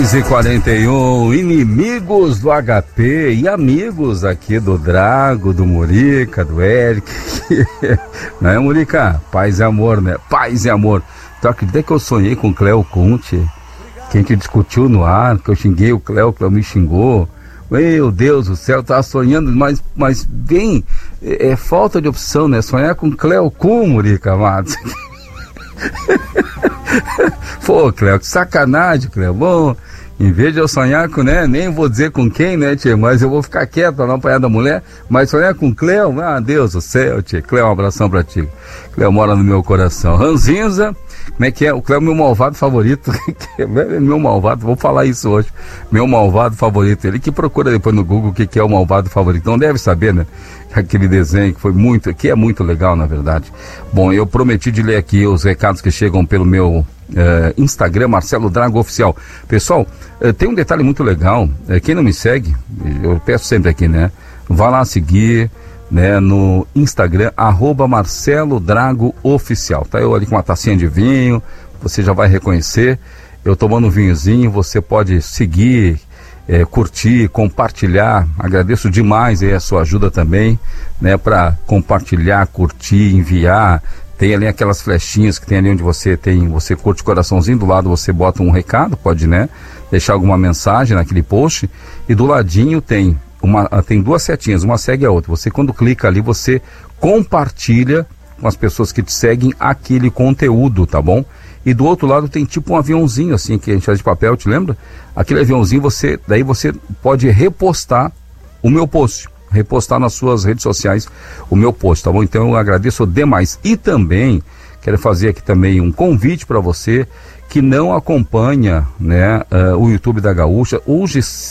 6h41, inimigos do HP e amigos aqui do Drago, do Murica, do Eric. Não é, Murica? Paz e amor, né? Paz e amor. Tu acredita que eu sonhei com o Cléo Conte? Que a gente discutiu no ar, que eu xinguei o Cléo me xingou. Meu Deus do céu, eu tava sonhando, mas bem, é falta de opção, né? Sonhar com Cléo Murica, Matos. Pô, Cléo, que sacanagem, Cléo. Bom, em vez de eu sonhar com, né, nem vou dizer com quem, né, tia, mas eu vou ficar quieto pra não apanhar da mulher, mas sonhar com Cléo, Deus do céu, tia. Cléo, um abração pra ti. Cléo mora no meu coração. Ranzinza, como é que é? O Cléo é meu malvado favorito. Meu malvado, vou falar isso hoje. Meu malvado favorito. Ele que procura depois no Google o que é o malvado favorito. Não deve saber, né? Aquele desenho que foi muito, que é muito legal, na verdade. Bom, eu prometi de ler aqui os recados que chegam pelo meu Instagram, Marcelo Drago Oficial. Pessoal, tem um detalhe muito legal. Quem não me segue, eu peço sempre aqui, né? Vá lá seguir, né, no Instagram, @Marcelo Drago Oficial. Tá eu ali com uma tacinha de vinho, você já vai reconhecer. Eu tomando um vinhozinho, você pode seguir, curtir, compartilhar. Agradeço demais aí a sua ajuda também, né, para compartilhar, curtir, enviar. Tem ali aquelas flechinhas que tem ali onde você curte o coraçãozinho, do lado você bota um recado, pode, né, deixar alguma mensagem naquele post, e do ladinho tem duas setinhas, uma segue a outra. Você, quando clica ali, você compartilha com as pessoas que te seguem aquele conteúdo, tá bom? E do outro lado tem tipo um aviãozinho assim, que a gente faz de papel, te lembra? Aquele aviãozinho, daí você pode repostar o meu post, repostar nas suas redes sociais o meu post, tá bom? Então eu agradeço demais. E também quero fazer aqui também um convite para você que não acompanha, né, o YouTube da Gaúcha, ou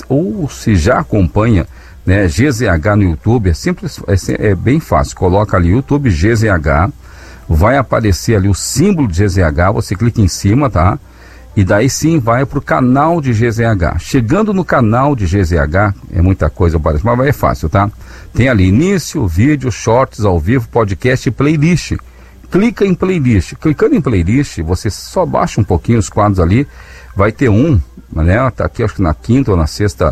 se já acompanha, né, GZH no YouTube. É simples, é bem fácil. Coloca ali YouTube GZH, vai aparecer ali o símbolo de GZH, você clica em cima, tá? E daí sim vai para o canal de GZH. Chegando no canal de GZH, é muita coisa, parece, mas é fácil, tá? Tem ali início, vídeo, shorts ao vivo, podcast e playlist. Clica em playlist. Clicando em playlist, você só baixa um pouquinho os quadros ali, vai ter né? Tá aqui, acho que na quinta ou na sexta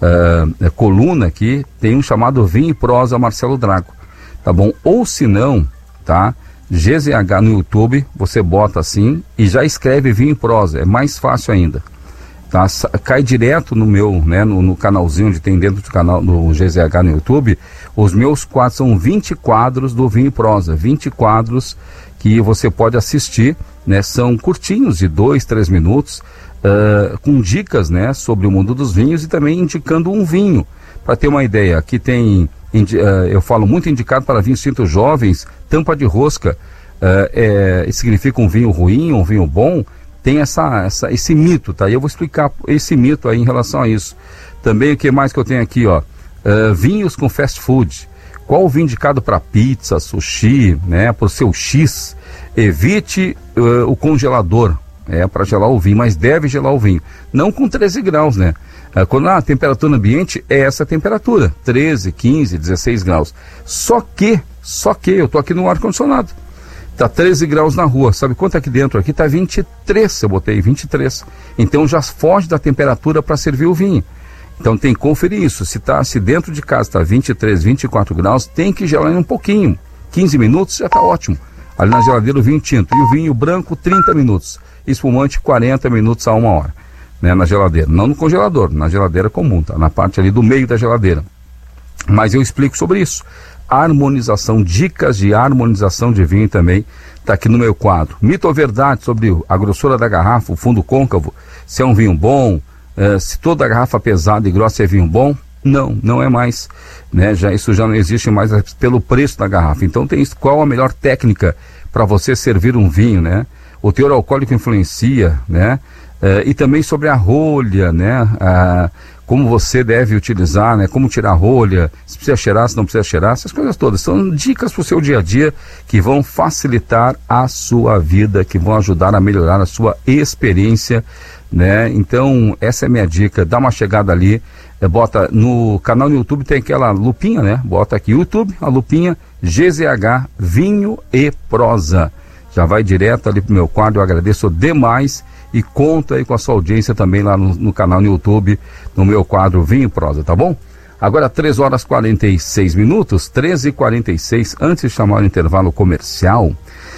coluna aqui, tem um chamado Vinho e Prosa Marcelo Drago, tá bom? Ou se não, tá? GZH no YouTube, você bota assim e já escreve Vinho e Prosa, é mais fácil ainda, tá? Cai direto no meu, né, no canalzinho onde tem dentro do canal, no GZH no YouTube. Os meus quadros são 20 quadros do Vinho e Prosa, 20 quadros que você pode assistir, né? São curtinhos, de 2, 3 minutos, com dicas, né, sobre o mundo dos vinhos e também indicando um vinho. Para ter uma ideia, aqui tem, eu falo muito indicado para vinhos tintos jovens, tampa de rosca, significa um vinho ruim, um vinho bom. Tem esse mito, tá? E eu vou explicar esse mito aí em relação a isso. Também o que mais que eu tenho aqui, ó, vinhos com fast food. Qual o vinho indicado para pizza, sushi, né? Para o seu X? Evite o congelador, para gelar o vinho, mas deve gelar o vinho. Não com 13 graus, né? Quando a temperatura no ambiente é essa temperatura, 13, 15, 16 graus. Só que eu tô aqui no ar-condicionado. Tá 13 graus na rua. Sabe quanto é aqui dentro? Aqui tá 23, eu botei 23. Então já foge da temperatura para servir o vinho. Então tem que conferir isso. Se dentro de casa tá 23, 24 graus, tem que gelar um pouquinho. 15 minutos já tá ótimo. Ali na geladeira o vinho tinto. E o vinho branco, 30 minutos. Espumante, 40 minutos a 1 hora. Né, na geladeira. Não no congelador, na geladeira comum, tá? Na parte ali do meio da geladeira. Mas eu explico sobre isso. Harmonização, dicas de harmonização de vinho também está aqui no meu quadro. Mito ou verdade sobre a grossura da garrafa, o fundo côncavo, se é um vinho bom, se toda a garrafa pesada e grossa é vinho bom? Não é mais, né? Isso já não existe mais pelo preço da garrafa. Então qual a melhor técnica para você servir um vinho, né? O teor alcoólico influencia, né? E também sobre a rolha, né? Como você deve utilizar, né? Como tirar a rolha, se precisa cheirar, se não precisa cheirar, essas coisas todas. São dicas para o seu dia a dia que vão facilitar a sua vida, que vão ajudar a melhorar a sua experiência, né? Então, essa é a minha dica. Dá uma chegada ali, bota no canal no YouTube, tem aquela lupinha, né? Bota aqui, YouTube, a lupinha, GZH, Vinho e Prosa. Já vai direto ali pro meu quadro, eu agradeço demais e conto aí com a sua audiência também lá no canal no YouTube, no meu quadro Vinho e Prosa, tá bom? Agora 3 horas 46 minutos, 13h46, antes de chamar o intervalo comercial,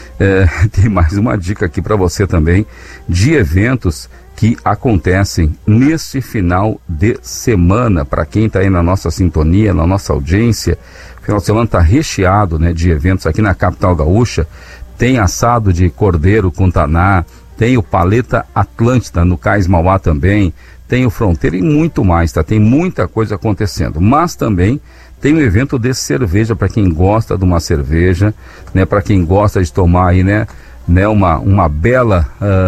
tem mais uma dica aqui para você também, de eventos que acontecem neste final de semana, para quem está aí na nossa sintonia, na nossa audiência. O final de semana está recheado, né, de eventos aqui na capital gaúcha. Tem assado de cordeiro com taná, tem o Paleta Atlântida no Cais Mauá também, tem o Fronteira e muito mais, tá? Tem muita coisa acontecendo, mas também tem um evento de cerveja para quem gosta de uma cerveja, né? Para quem gosta de tomar aí, né uma bela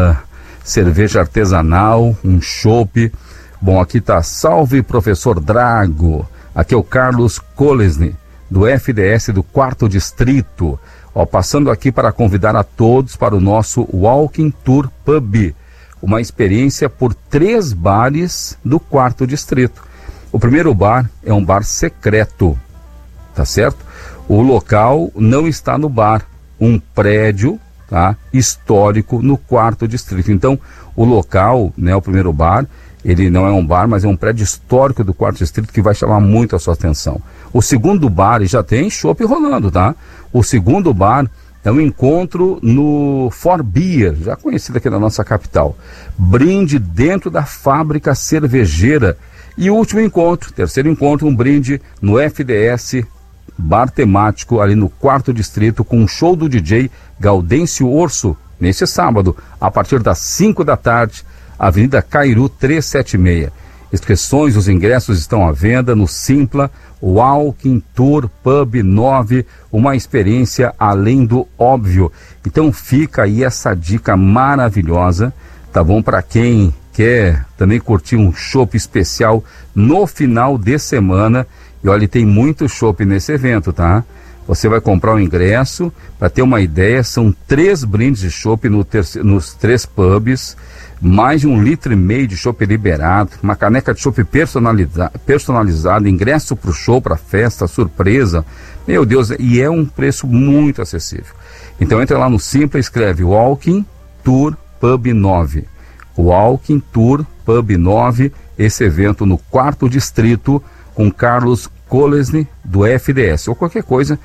cerveja artesanal, um chopp. Bom, aqui tá Salve Professor Drago, aqui é o Carlos Kolesny, do FDS do 4º Distrito, passando aqui para convidar a todos para o nosso Walking Tour Pub, uma experiência por 3 bares do 4º Distrito. O primeiro bar é um bar secreto, tá certo? O local não está no bar, um prédio, tá, histórico no 4º Distrito. Então, o local, né, o primeiro bar, ele não é um bar, mas é um prédio histórico do 4º Distrito que vai chamar muito a sua atenção. O segundo bar, e já tem chopp rolando, tá? O segundo bar é um encontro no For Beer, já conhecido aqui na nossa capital. Brinde dentro da fábrica cervejeira. E o último encontro, terceiro encontro, um brinde no FDS, bar temático ali no 4º Distrito, com um show do DJ Gaudêncio Orso, neste sábado, a partir das 5 da tarde, Avenida Cairu 376. Inscrições, os ingressos estão à venda no Simpla Walking Tour Pub 9, uma experiência além do óbvio. Então fica aí essa dica maravilhosa, tá bom? Para quem quer também curtir um chopp especial no final de semana. E olha, tem muito chopp nesse evento, tá? Você vai comprar o ingresso, para ter uma ideia, são 3 brindes de chopp nos 3 pubs, mais de 1,5 litro de chopp liberado, uma caneca de chopp personalizada, ingresso para o show, para a festa, surpresa. Meu Deus, e é um preço muito acessível. Então entra lá no Simpla, escreve Walking Tour Pub 9. Walking Tour Pub 9, esse evento no 4º Distrito, com Carlos Kolesny, do FDS, ou qualquer coisa,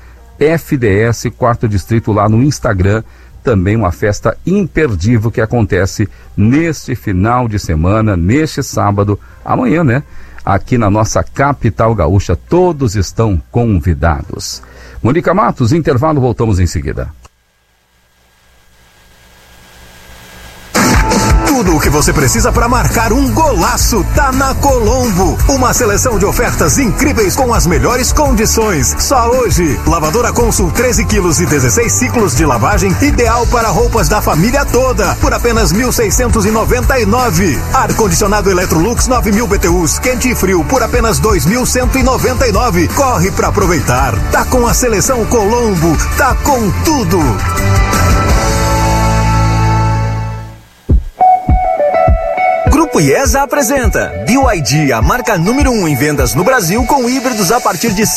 FDS 4º Distrito lá no Instagram. Também uma festa imperdível que acontece neste final de semana, neste sábado, amanhã, né? Aqui na nossa capital gaúcha, todos estão convidados. Mônica Matos, intervalo, voltamos em seguida. Tudo o que você precisa para marcar um golaço tá na Colombo. Uma seleção de ofertas incríveis com as melhores condições. Só hoje, lavadora Consul 13 quilos e 16 ciclos de lavagem, ideal para roupas da família toda, por apenas 1.699. Ar-condicionado Electrolux 9.000 BTUs, quente e frio, por apenas 2.199. Corre para aproveitar. Tá com a seleção Colombo, tá com tudo. Grupo IESA apresenta BYD, a marca número 1 em vendas no Brasil, com híbridos a partir de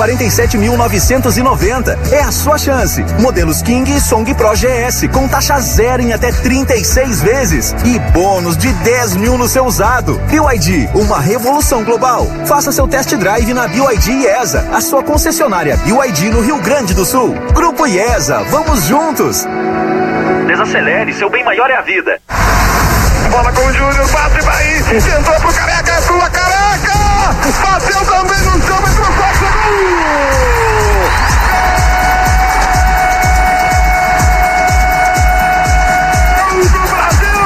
147.990. É a sua chance. Modelos King e Song Pro GS, com taxa zero em até 36 vezes. E bônus de 10 mil no seu usado. BYD, uma revolução global. Faça seu test drive na BYD IESA, a sua concessionária BYD no Rio Grande do Sul. Grupo IESA, vamos juntos. Desacelere, seu bem maior é a vida. Bola com o Júnior, bate, vai, entrou pro Careca, é tua Careca! Bateu também no chão, entrou só, gol! Do Brasil!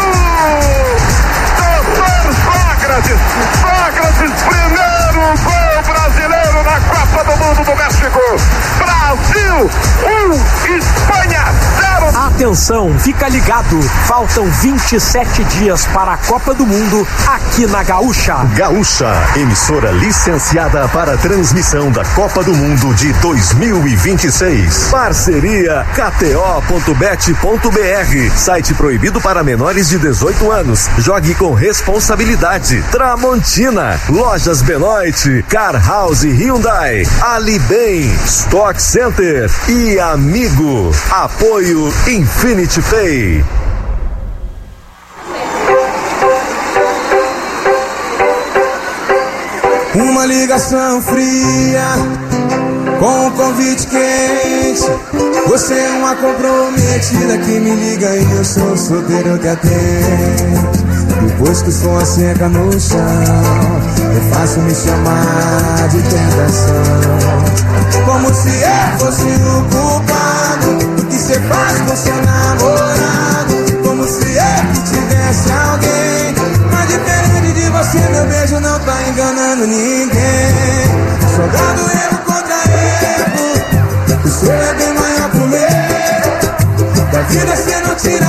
Doutor Sócrates, primeiro gol brasileiro na Copa do Mundo do México! Brasil 1, Espanha 0! Atenção, fica ligado, faltam 27 dias para a Copa do Mundo aqui na Gaúcha. Gaúcha, emissora licenciada para transmissão da Copa do Mundo de 2026. Parceria KTO.bet.br, site proibido para menores de 18 anos. Jogue com responsabilidade. Tramontina, Lojas Benoit, Car House Hyundai, Ali Bem, Stock Center e Amigo. Apoio Infinity Pay. Uma ligação fria com um convite quente. Você é uma comprometida que me liga e eu sou solteiro que atende. Depois que o som seca no chão, é fácil me chamar de tentação. Como se eu fosse o culpado do que cê faz com seu namorado. Como se eu tivesse alguém. Mas diferente de você, meu beijo não tá enganando ninguém. Jogando erro contra erro, o seu é bem maior que o meu. Da vida cê não tira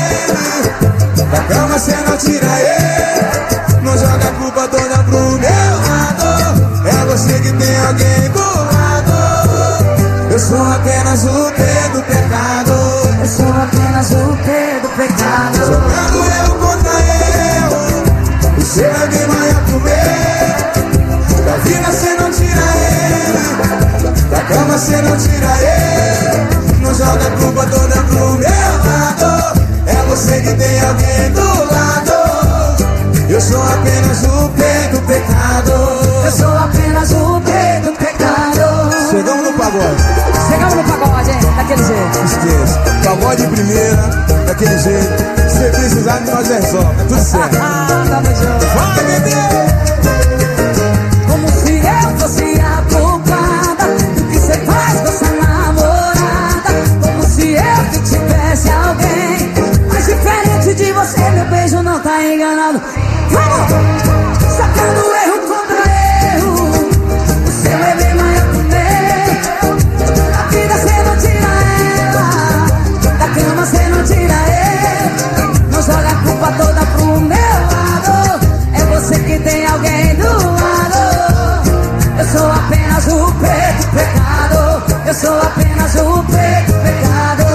ele, da cama cê não tira ele. Não joga a culpa toda pro meu lado. É você que tem alguém do lado. Eu sou apenas o P do pecado. Eu sou apenas o P do pecado. Jogando erro contra erro, o seu é bem maior que o meu. Da vida cê não tira ele, da cama cê não tira ele. Não joga a culpa toda pro meu lado. É você que tem alguém do lado. Eu sou apenas o P do pecado. Eu sou apenas o P do pecado. Chegamos no pagode. Chegamos no pagode, hein? Daquele jeito. Esqueça. Pagode primeira, daquele jeito. Se precisar de nós resolve, é tudo certo. Tamo junto. Vai, bebê! Como se eu fosse a culpada do que cê faz com essa namorada. Como se eu que tivesse alguém. Mas diferente de você, meu beijo não tá enganado. Vamos! Sacando erro contra erro, o seu é bem maior que o meu. Da vida cê não tira ela, da cama cê não tira ele. Não joga a culpa toda pro meu lado. É você que tem alguém do lado. Eu sou apenas o P do pecado. Eu sou apenas o P do pecado.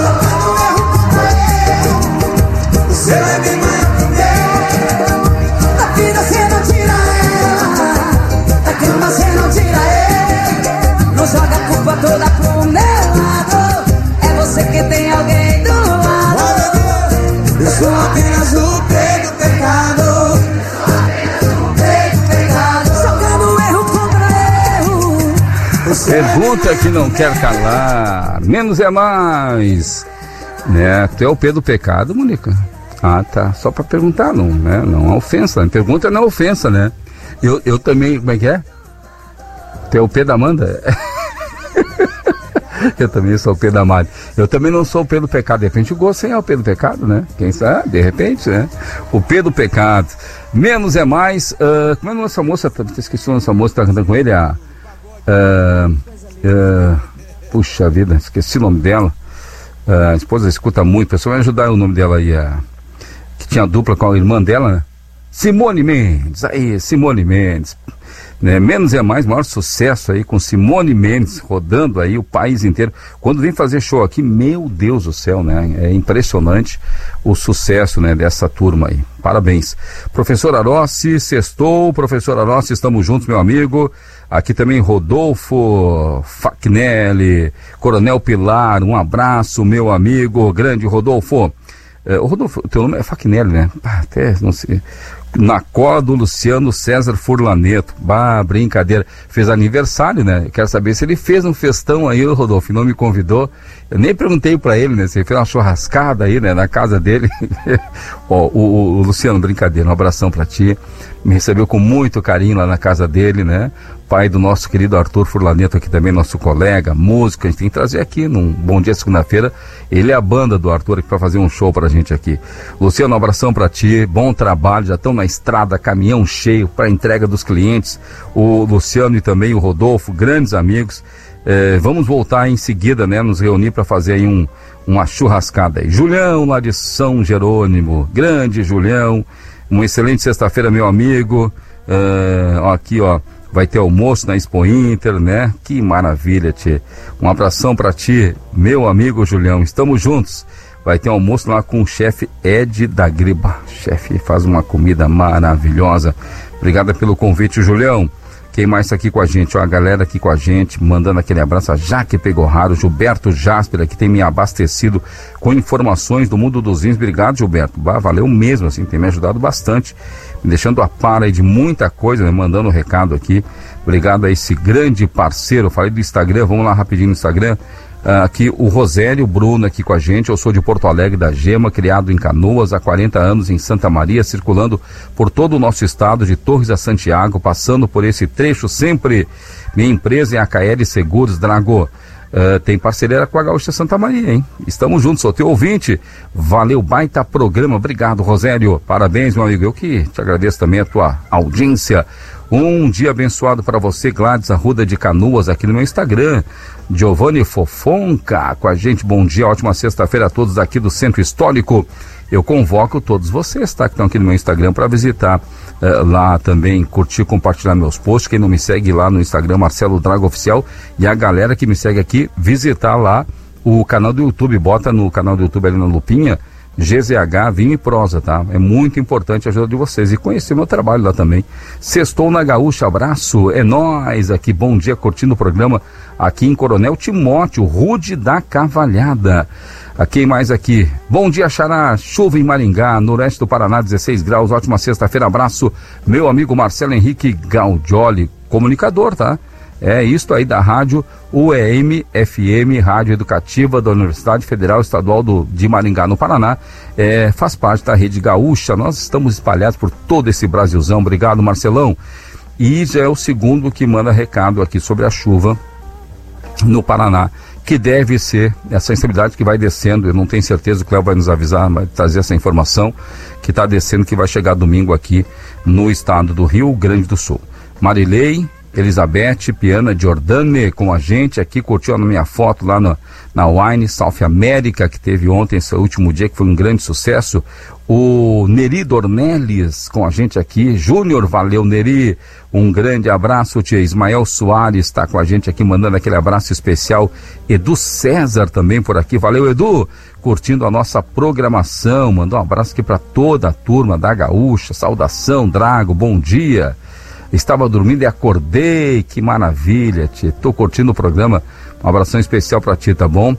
O seu é bem maior que o meu. Da vida cê não tira ela, da cama cê não tira ele. Não joga a culpa toda pro meu lado. É você que tem alguém do lado. Eu sou apenas o P do pecado. Jogando erro contra erro. Pergunta que não quer calar. Menos é mais. Né? Tu é o P do pecado, Mônica? Ah, tá. Só pra perguntar, não, né? Não é ofensa. Pergunta não é ofensa, né? Eu também. Como é que é? Tu é o P da Amanda? Eu também sou o P da Mari. Eu também não sou o P do pecado. De repente o Gossen é o P do pecado, né? Quem sabe? De repente, né? O P do pecado. Menos é mais. Como é a nossa moça? Esqueci a nossa moça que tá cantando com ele. Puxa vida, esqueci o nome dela. A esposa escuta muito. A pessoa vai ajudar o nome dela aí. Que tinha dupla com a irmã dela, né? Simone Mendes. Aí, Simone Mendes. Né? Menos é mais, maior sucesso aí com Simone Mendes rodando aí o país inteiro. Quando vem fazer show aqui, meu Deus do céu, né? É impressionante o sucesso, né, dessa turma aí. Parabéns. Professor Arossi, sextou. Professor Arossi, estamos juntos, meu amigo. Aqui também Rodolfo Facnelli, Coronel Pilar, um abraço, meu amigo, grande Rodolfo. Rodolfo, teu nome é Facnelli, né? Até não sei. Na cola do Luciano César Furlaneto. Brincadeira. Fez aniversário, né? Quero saber se ele fez um festão aí, o Rodolfo, não me convidou. Eu nem perguntei pra ele, né? Se ele fez uma churrascada aí, né? Na casa dele. o Luciano, brincadeira, um abração pra ti. Me recebeu com muito carinho lá na casa dele, né? Pai do nosso querido Arthur Furlaneto aqui também, nosso colega, músico. A gente tem que trazer aqui num Bom Dia Segunda-feira. Ele é a banda do Arthur aqui pra fazer um show pra gente aqui. Luciano, um abração pra ti, bom trabalho, já estão na estrada, caminhão cheio para entrega dos clientes. O Luciano e também o Rodolfo, grandes amigos. Vamos voltar em seguida, né? Nos reunir para fazer aí uma churrascada aí. Julião, lá de São Jerônimo, grande Julião, uma excelente sexta-feira, meu amigo. Aqui, ó. Vai ter almoço na Expo Inter, né? Que maravilha, tchê. Um abração pra ti, meu amigo Julião. Estamos juntos. Vai ter almoço lá com o chefe Ed da Griba. Chefe faz uma comida maravilhosa. Obrigado pelo convite, Julião. Quem mais está aqui com a gente? Ó, a galera aqui com a gente, mandando aquele abraço. A Jaque Pegorraro, Gilberto Jasper, que tem me abastecido com informações do mundo dos vinhos. Obrigado, Gilberto. Valeu mesmo, assim, tem me ajudado bastante, me deixando a par aí de muita coisa, né? Mandando um recado aqui. Obrigado a esse grande parceiro. Falei do Instagram, vamos lá rapidinho no Instagram. Aqui o Rosélio Bruno aqui com a gente. Eu sou de Porto Alegre da Gema, criado em Canoas há 40 anos em Santa Maria, circulando por todo o nosso estado, de Torres a Santiago, passando por esse trecho sempre. Minha empresa é a KL Seguros, Drago. Tem parceria com a Gaúcha Santa Maria, hein? Estamos juntos, sou teu ouvinte. Valeu, baita programa. Obrigado, Rosélio. Parabéns, meu amigo. Eu que te agradeço também a tua audiência. Um dia abençoado para você, Gladys Arruda de Canoas, aqui no meu Instagram. Giovanni Fofonca com a gente. Bom dia, ótima sexta-feira a todos aqui do Centro Histórico. Eu convoco todos vocês, tá, que estão aqui no meu Instagram, para visitar lá também, curtir, compartilhar meus posts. Quem não me segue lá no Instagram, Marcelo Drago Oficial, e a galera que me segue aqui, visitar lá o canal do YouTube. Bota no canal do YouTube ali na lupinha, GZH Vinho e Prosa, tá? É muito importante a ajuda de vocês e conhecer meu trabalho lá também. Sextou na Gaúcha, abraço, é nóis aqui, bom dia, curtindo o programa aqui em Coronel Timóteo, Rude da Cavalhada. Quem mais aqui? Bom dia, Xará, chuva em Maringá, noroeste do Paraná, 16 graus, ótima sexta-feira, abraço, meu amigo Marcelo Henrique Gaudioli, comunicador, tá? É isto aí da rádio UEM FM, Rádio Educativa da Universidade Federal Estadual de Maringá, no Paraná. Faz parte da Rede Gaúcha. Nós estamos espalhados por todo esse Brasilzão. Obrigado, Marcelão. E já é o segundo que manda recado aqui sobre a chuva no Paraná, que deve ser essa instabilidade que vai descendo. Eu não tenho certeza, o Cléo vai nos avisar, vai trazer essa informação, que está descendo, que vai chegar domingo aqui no estado do Rio Grande do Sul. Marilei, Elizabeth, Piana Giordane com a gente aqui, curtiu a minha foto lá na Wine South America, que teve ontem, esse último dia, que foi um grande sucesso. O Neri Dornelles com a gente aqui. Júnior, valeu, Neri, um grande abraço, tia. Ismael Soares está com a gente aqui, mandando aquele abraço especial. Edu César também por aqui, valeu, Edu, curtindo a nossa programação, mandou um abraço aqui para toda a turma da Gaúcha. Saudação, Drago, bom dia. Estava dormindo e acordei, que maravilha, tia. Tô curtindo o programa, um abração especial pra ti, tá bom?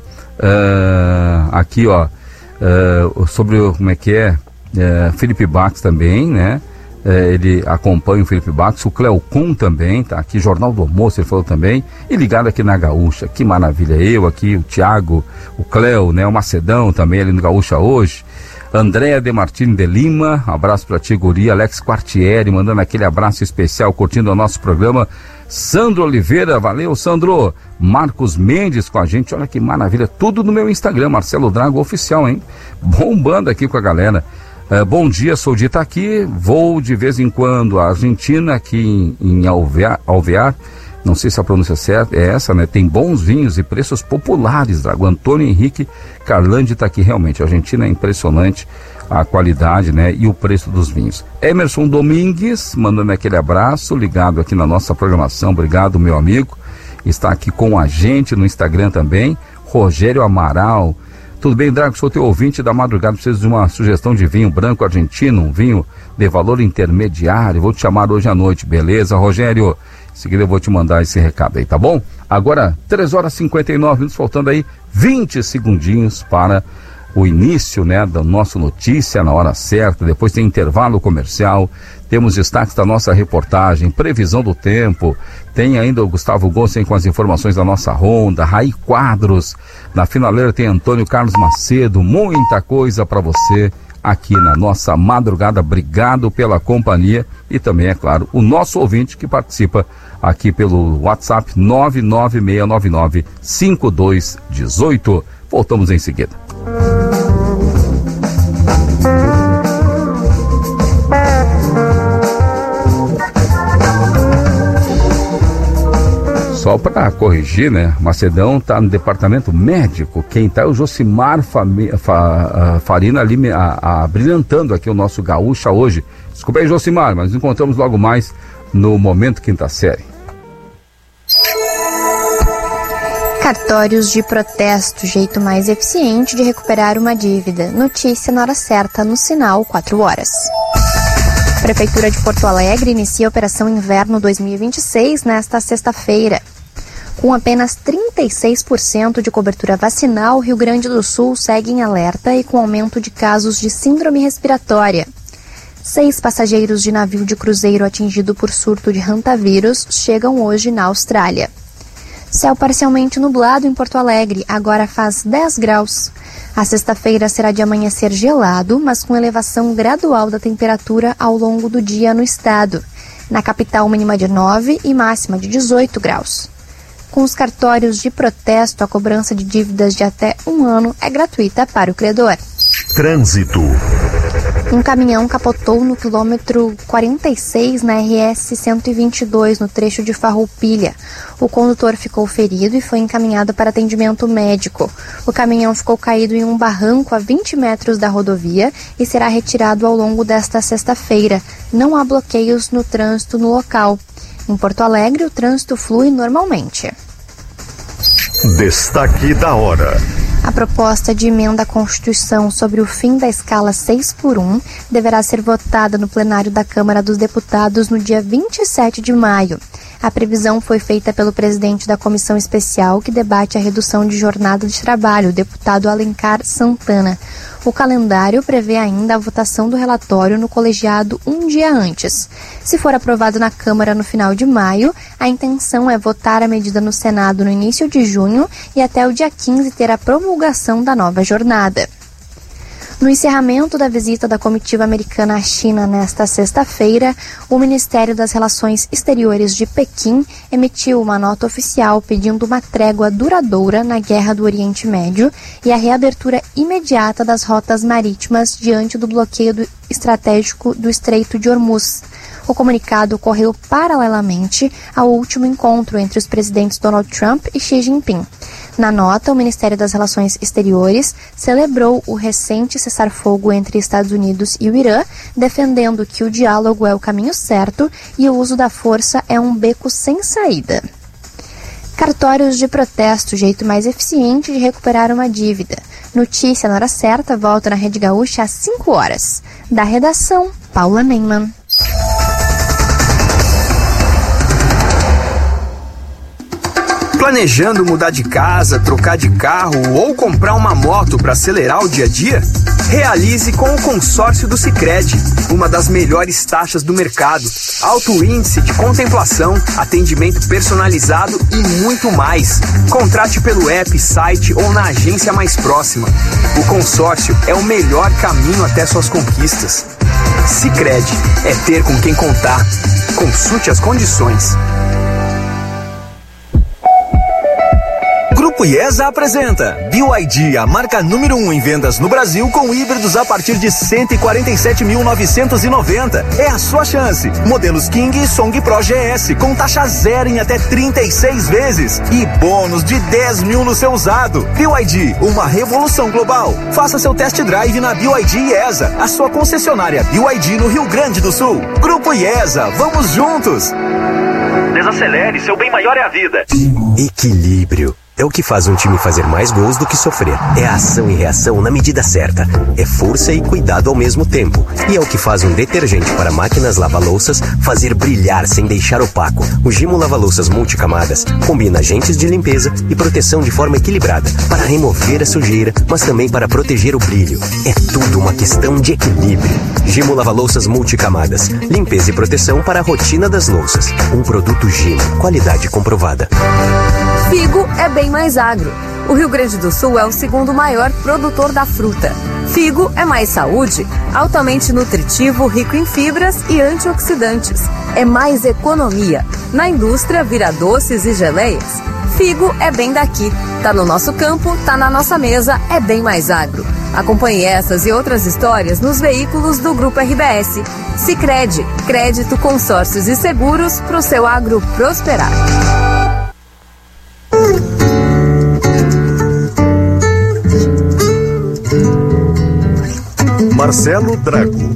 Aqui, ó, sobre como é que Felipe Bax também, né? Ele acompanha o Felipe Bax, o Cleocum também, tá aqui, Jornal do Almoço, ele falou também, e ligado aqui na Gaúcha, que maravilha. Eu aqui, o Thiago, o Cleo, né? O Macedão também ali no Gaúcha hoje. Andréa de Martini de Lima, abraço pra ti, guri. Alex Quartieri, mandando aquele abraço especial, curtindo o nosso programa. Sandro Oliveira, valeu, Sandro. Marcos Mendes com a gente, olha que maravilha, tudo no meu Instagram, Marcelo Drago Oficial, hein? Bombando aqui com a galera. Bom dia, sou de Itaqui, vou de vez em quando à Argentina, aqui em Alvear. Não sei se a pronúncia certa é essa, né? Tem bons vinhos e preços populares, Drago. Antônio Henrique Carlandi está aqui, realmente. A Argentina é impressionante a qualidade, né? E o preço dos vinhos. Emerson Domingues, mandando aquele abraço, ligado aqui na nossa programação. Obrigado, meu amigo. Está aqui com a gente no Instagram também. Rogério Amaral. Tudo bem, Drago? Sou teu ouvinte da madrugada. Preciso de uma sugestão de vinho branco argentino, um vinho de valor intermediário. Vou te chamar hoje à noite, beleza, Rogério? Em seguida eu vou te mandar esse recado aí, tá bom? Agora, 3 horas e 59 minutos, faltando aí 20 segundinhos para o início, né, da nossa notícia na hora certa. Depois tem intervalo comercial, temos destaques da nossa reportagem, previsão do tempo, tem ainda o Gustavo Gossen com as informações da nossa ronda, Raí Quadros, na finaleira tem Antônio Carlos Macedo, muita coisa para você aqui na nossa madrugada. Obrigado pela companhia e também, é claro, o nosso ouvinte que participa aqui pelo WhatsApp 996995218. Voltamos em seguida. Só para corrigir, né? Macedão está no departamento médico. Quem está é o Josimar Farina ali brilhantando aqui o nosso Gaúcha hoje. Desculpa aí, Josimar, mas nos encontramos logo mais no Momento Quinta Série. Cartórios de protesto, jeito mais eficiente de recuperar uma dívida. Notícia na hora certa no Sinal 4 horas. A Prefeitura de Porto Alegre inicia a Operação Inverno 2026 nesta sexta-feira. Com apenas 36% de cobertura vacinal, Rio Grande do Sul segue em alerta e com aumento de casos de síndrome respiratória. 6 passageiros de navio de cruzeiro atingido por surto de hantavírus chegam hoje na Austrália. Céu parcialmente nublado em Porto Alegre, agora faz 10 graus. A sexta-feira será de amanhecer gelado, mas com elevação gradual da temperatura ao longo do dia no estado. Na capital, mínima de 9 e máxima de 18 graus. Com os cartórios de protesto, a cobrança de dívidas de até 1 ano é gratuita para o credor. Trânsito. Um caminhão capotou no quilômetro 46 na RS 122, no trecho de Farroupilha. O condutor ficou ferido e foi encaminhado para atendimento médico. O caminhão ficou caído em um barranco a 20 metros da rodovia e será retirado ao longo desta sexta-feira. Não há bloqueios no trânsito no local. Em Porto Alegre, o trânsito flui normalmente. Destaque da hora. A proposta de emenda à Constituição sobre o fim da escala 6x1 deverá ser votada no plenário da Câmara dos Deputados no dia 27 de maio. A previsão foi feita pelo presidente da Comissão Especial que debate a redução de jornada de trabalho, o deputado Alencar Santana. O calendário prevê ainda a votação do relatório no colegiado um dia antes. Se for aprovado na Câmara no final de maio, a intenção é votar a medida no Senado no início de junho e até o dia 15 ter a promulgação da nova jornada. No encerramento da visita da comitiva americana à China nesta sexta-feira, o Ministério das Relações Exteriores de Pequim emitiu uma nota oficial pedindo uma trégua duradoura na guerra do Oriente Médio e a reabertura imediata das rotas marítimas diante do bloqueio estratégico do Estreito de Hormuz. O comunicado ocorreu paralelamente ao último encontro entre os presidentes Donald Trump e Xi Jinping. Na nota, o Ministério das Relações Exteriores celebrou o recente cessar-fogo entre Estados Unidos e o Irã, defendendo que o diálogo é o caminho certo e o uso da força é um beco sem saída. Cartórios de protesto, jeito mais eficiente de recuperar uma dívida. Notícia na hora certa, volta na Rede Gaúcha às 5 horas. Da redação, Paula Neyman. Planejando mudar de casa, trocar de carro ou comprar uma moto para acelerar o dia a dia? Realize com o consórcio do Sicredi, uma das melhores taxas do mercado, alto índice de contemplação, atendimento personalizado e muito mais. Contrate pelo app, site ou na agência mais próxima. O consórcio é o melhor caminho até suas conquistas. Sicredi é ter com quem contar. Consulte as condições. Grupo IESA apresenta BYD, a marca número 1 em vendas no Brasil, com híbridos a partir de 147.990. É a sua chance. Modelos King e Song Pro GS com taxa zero em até 36 vezes e bônus de 10 mil no seu usado. BYD, uma revolução global. Faça seu test drive na BYD IESA, a sua concessionária BYD no Rio Grande do Sul. Grupo IESA, vamos juntos. Desacelere, seu bem maior é a vida. Equilíbrio. É o que faz um time fazer mais gols do que sofrer. É a ação e reação na medida certa. É força e cuidado ao mesmo tempo. E é o que faz um detergente para máquinas lava-louças fazer brilhar sem deixar opaco. O Gimo Lava-Louças Multicamadas combina agentes de limpeza e proteção de forma equilibrada para remover a sujeira, mas também para proteger o brilho. É tudo uma questão de equilíbrio. Gimo Lava-Louças Multicamadas. Limpeza e proteção para a rotina das louças. Um produto Gimo. Qualidade comprovada. Figo é bem mais agro. O Rio Grande do Sul é o segundo maior produtor da fruta. Figo é mais saúde, altamente nutritivo, rico em fibras e antioxidantes. É mais economia. Na indústria vira doces e geleias. Figo é bem daqui. Tá no nosso campo, tá na nossa mesa, é bem mais agro. Acompanhe essas e outras histórias nos veículos do Grupo RBS. Sicredi, crédito, consórcios e seguros para o seu agro prosperar. Marcelo Drago.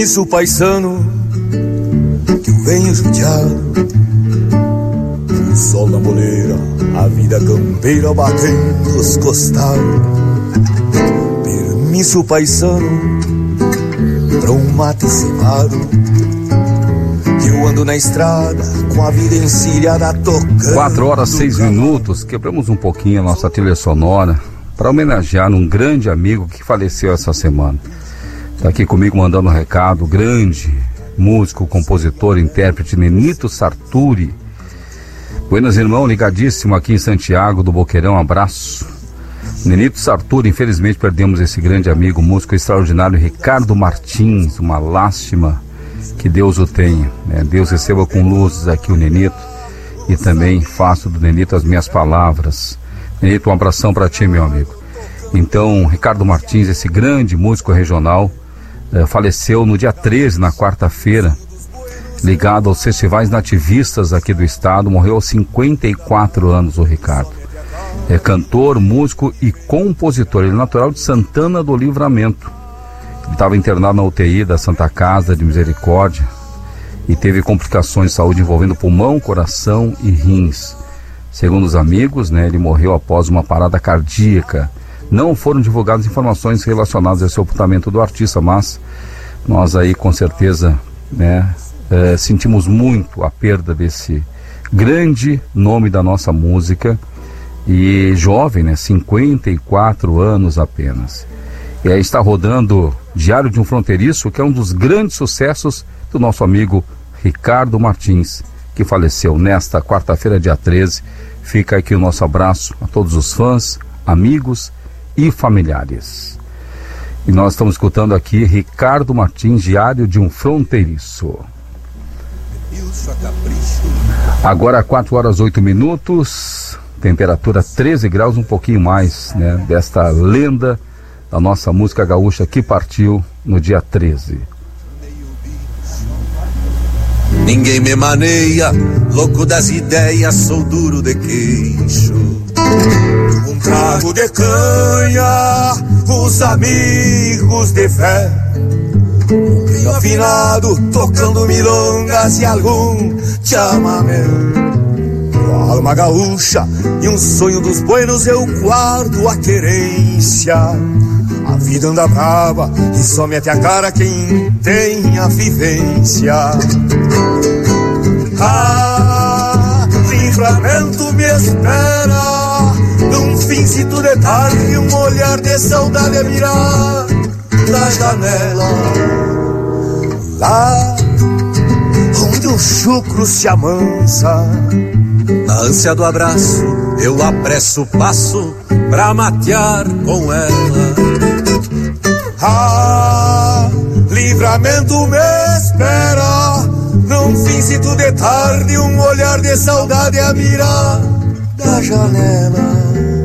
Permisso, paisano, que eu venho judiado. O sol na moleira, a vida campeira batendo os costados. Permisso, paisano, pra um mate cevado, que eu ando na estrada com a vida encilhada tocando. 4h06. Quebramos um pouquinho a nossa trilha sonora para homenagear um grande amigo que faleceu essa semana. Está aqui comigo mandando um recado, o grande músico, compositor, intérprete Nenito Sarturi. Buenas, irmão, ligadíssimo aqui em Santiago do Boqueirão, abraço. Nenito Sarturi, infelizmente perdemos esse grande amigo, músico extraordinário Ricardo Martins, uma lástima, que Deus o tenha, né? Deus receba com luzes aqui o Nenito, e também faço do Nenito as minhas palavras. Nenito, um abração para ti, meu amigo. Então, Ricardo Martins, esse grande músico regional, faleceu no dia 13, na quarta-feira, ligado aos festivais nativistas aqui do estado. Morreu aos 54 anos o Ricardo. É cantor, músico e compositor. Ele é natural de Santana do Livramento. Ele estava internado na UTI da Santa Casa de Misericórdia e teve complicações de saúde envolvendo pulmão, coração e rins. Segundo os amigos, né, ele morreu após uma parada cardíaca. Não foram divulgadas informações relacionadas ao sepultamento do artista, mas nós aí com certeza, né, sentimos muito a perda desse grande nome da nossa música, e jovem, né, 54 anos apenas. E aí está rodando Diário de um Fronteiriço, que é um dos grandes sucessos do nosso amigo Ricardo Martins, que faleceu nesta quarta-feira, dia 13. Fica aqui o nosso abraço a todos os fãs, amigos e familiares. E nós estamos escutando aqui Ricardo Martins, Diário de um Fronteiriço. Agora 4h08, temperatura 13 graus, um pouquinho mais, né, desta lenda da nossa música gaúcha que partiu no dia 13. Ninguém me maneia, louco das ideias, sou duro de queixo. Um trago de canha, os amigos de fé, um bem afinado, tocando milongas e algum chamamé. Alma gaúcha e um sonho dos buenos, eu guardo a querência. A vida anda brava e só mete a cara quem tem a vivência. Ah, livramento me espera, num finzito de tarde, um olhar de saudade a mirar da janela. Lá onde o chucro se amansa, na ânsia do abraço, eu apresso o passo pra matear com ela. Ah, livramento me espera, num finzito de tarde, um olhar de saudade a mirar da janela.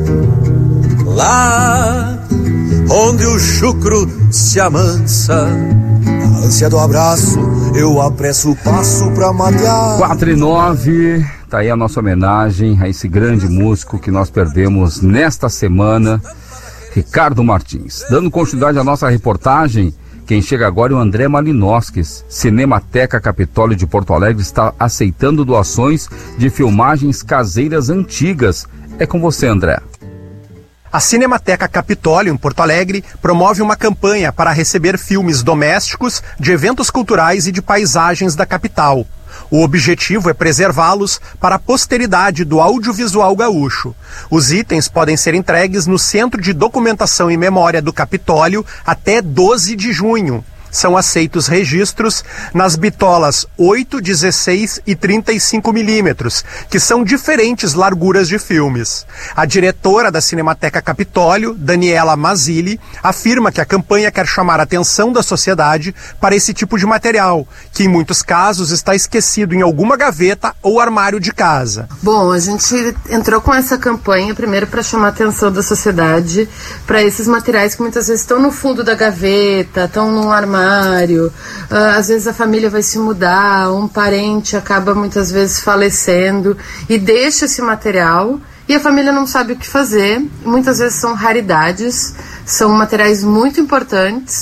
Lá onde o chucro se amansa, na ânsia do abraço, eu apresso o passo pra matear. 4h09. Tá aí a nossa homenagem a esse grande músico que nós perdemos nesta semana, Ricardo Martins. Dando continuidade à nossa reportagem, quem chega agora é o André Malinowskis. Cinemateca Capitólio de Porto Alegre está aceitando doações de filmagens caseiras antigas. É com você, André. A Cinemateca Capitólio, em Porto Alegre, promove uma campanha para receber filmes domésticos, de eventos culturais e de paisagens da capital. O objetivo é preservá-los para a posteridade do audiovisual gaúcho. Os itens podem ser entregues no Centro de Documentação e Memória do Capitólio até 12 de junho. São aceitos registros nas bitolas 8, 16 e 35 milímetros, que são diferentes larguras de filmes. A diretora da Cinemateca Capitólio, Daniela Mazzilli, afirma que a campanha quer chamar a atenção da sociedade para esse tipo de material, que em muitos casos está esquecido em alguma gaveta ou armário de casa. Bom, a gente entrou com essa campanha primeiro para chamar a atenção da sociedade para esses materiais que muitas vezes estão no fundo da gaveta, estão num armário. Às vezes a família vai se mudar, um parente acaba muitas vezes falecendo e deixa esse material e a família não sabe o que fazer. Muitas vezes são raridades, são materiais muito importantes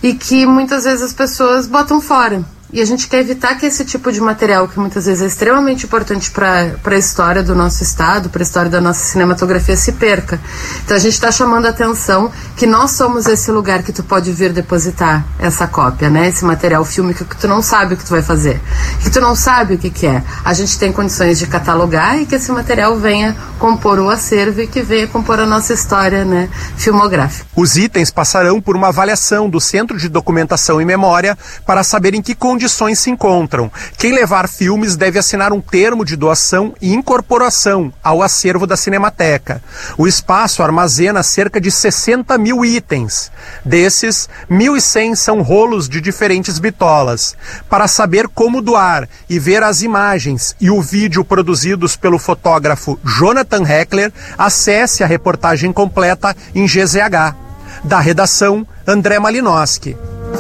e que muitas vezes as pessoas botam fora. E a gente quer evitar que esse tipo de material, que muitas vezes é extremamente importante para a história do nosso estado, para a história da nossa cinematografia, se perca. Então a gente está chamando a atenção que nós somos esse lugar que tu pode vir depositar essa cópia, né? Esse material fílmico que tu não sabe o que tu vai fazer, que tu não sabe o que é. A gente tem condições de catalogar e que esse material venha compor o acervo e que venha compor a nossa história, né, filmográfica. Os itens passarão por uma avaliação do Centro de Documentação e Memória para saber em que condições se encontram. Quem levar filmes deve assinar um termo de doação e incorporação ao acervo da Cinemateca. O espaço armazena cerca de 60 mil itens. Desses, 1.100 são rolos de diferentes bitolas. Para saber como doar e ver as imagens e o vídeo produzidos pelo fotógrafo Jonathan Heckler, acesse a reportagem completa em GZH. Da redação, André Malinowski.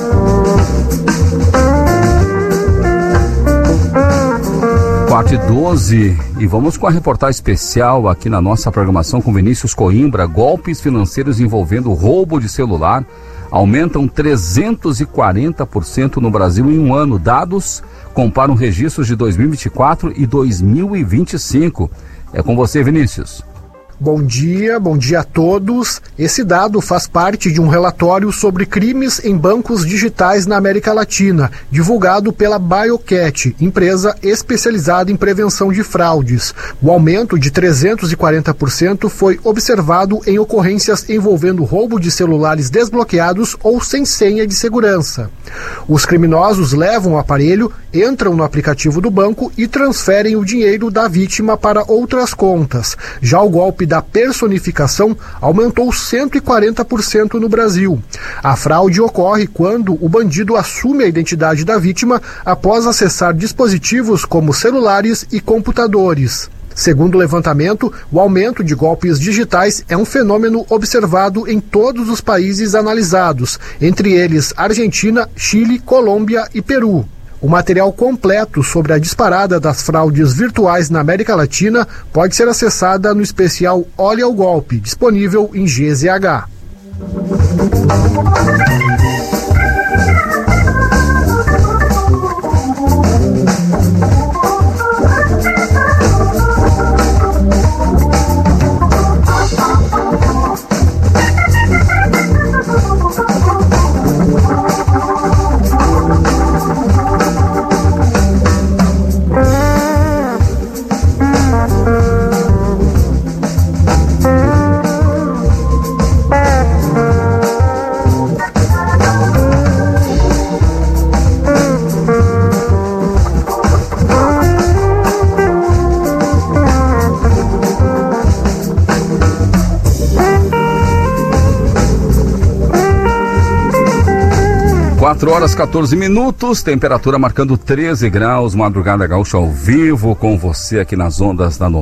4h12 e vamos com a reportagem especial aqui na nossa programação com Vinícius Coimbra. Golpes financeiros envolvendo roubo de celular aumentam 340% no Brasil em um ano. Dados comparam registros de 2024 e 2025. É com você, Vinícius. Bom dia a todos. Esse dado faz parte de um relatório sobre crimes em bancos digitais na América Latina, divulgado pela BioCat, empresa especializada em prevenção de fraudes. O aumento de 340% foi observado em ocorrências envolvendo roubo de celulares desbloqueados ou sem senha de segurança. Os criminosos levam o aparelho, entram no aplicativo do banco e transferem o dinheiro da vítima para outras contas. Já o golpe da personificação aumentou 140% no Brasil. A fraude ocorre quando o bandido assume a identidade da vítima após acessar dispositivos como celulares e computadores. Segundo o levantamento, o aumento de golpes digitais é um fenômeno observado em todos os países analisados, entre eles Argentina, Chile, Colômbia e Peru. O material completo sobre a disparada das fraudes virtuais na América Latina pode ser acessado no especial Olha o Golpe, disponível em GZH. Horas 14 minutos, temperatura marcando 13 graus, Madrugada Gaúcha ao vivo com você aqui nas ondas da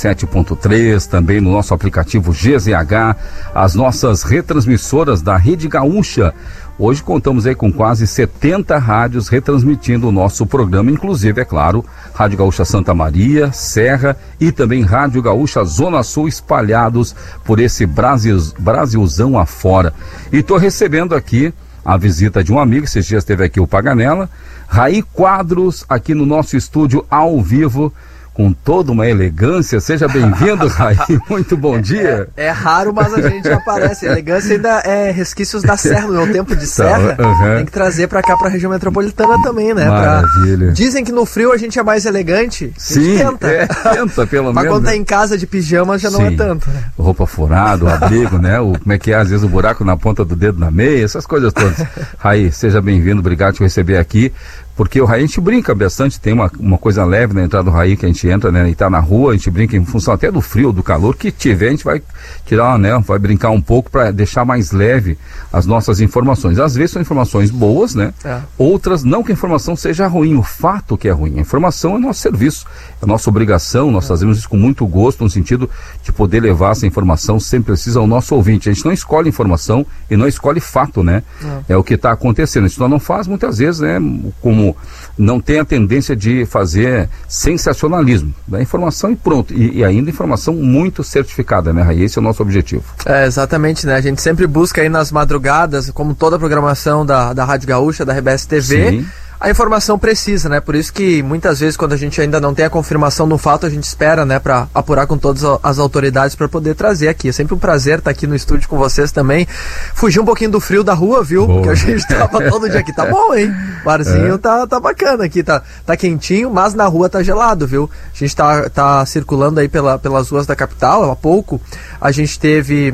97.3, também no nosso aplicativo GZH, as nossas retransmissoras da Rede Gaúcha. Hoje contamos aí com quase 70 rádios retransmitindo o nosso programa, inclusive, é claro, Rádio Gaúcha Santa Maria, Serra e também Rádio Gaúcha Zona Sul, espalhados por esse Brasilzão afora. E estou recebendo aqui a visita de um amigo, esses dias esteve aqui o Paganella, Raí Quadros, aqui no nosso estúdio ao vivo, com toda uma elegância. Seja bem-vindo, Raí, muito bom dia. É raro, mas a gente aparece. A elegância ainda é resquícios da serra, no meu tempo de serra. Tem que trazer pra cá, pra região metropolitana também, né? Maravilha. Dizem que no frio a gente é mais elegante. Sim, tenta pelo menos. Mas quando tá em casa de pijama já não é tanto, né? Roupa furada, o abrigo, né? Como é que é, às vezes o buraco na ponta do dedo na meia, essas coisas todas. Raí, seja bem-vindo, obrigado por te receber aqui. Porque o Raí a gente brinca bastante, tem uma coisa leve na entrada do Raí que a gente entra, né, e tá na rua, a gente brinca em função até do frio, do calor que tiver, a gente vai tirar, né, vai brincar um pouco para deixar mais leve as nossas informações. Às vezes são informações boas, né, outras não que a informação seja ruim, o fato que é ruim. A informação é nosso serviço, é nossa obrigação, nós fazemos isso com muito gosto, no sentido de poder levar essa informação sempre precisa ao nosso ouvinte. A gente não escolhe informação e não escolhe fato, né, é o que está acontecendo. A gente não faz muitas vezes, né, como não tem a tendência de fazer sensacionalismo, dá informação e pronto, e ainda informação muito certificada, né, Raí? Esse é o nosso objetivo. Exatamente, né, a gente sempre busca aí nas madrugadas, como toda a programação da Rádio Gaúcha, da RBS TV, sim, a informação precisa, né? Por isso que muitas vezes quando a gente ainda não tem a confirmação no fato, a gente espera, né, para apurar com todas as autoridades para poder trazer aqui. É sempre um prazer estar aqui no estúdio com vocês também. Fugir um pouquinho do frio da rua, viu? Boa. Porque a gente tava todo dia aqui. Tá bom, hein? O barzinho tá bacana aqui, tá quentinho, mas na rua tá gelado, viu? A gente tá circulando aí pelas ruas da capital. Há pouco a gente teve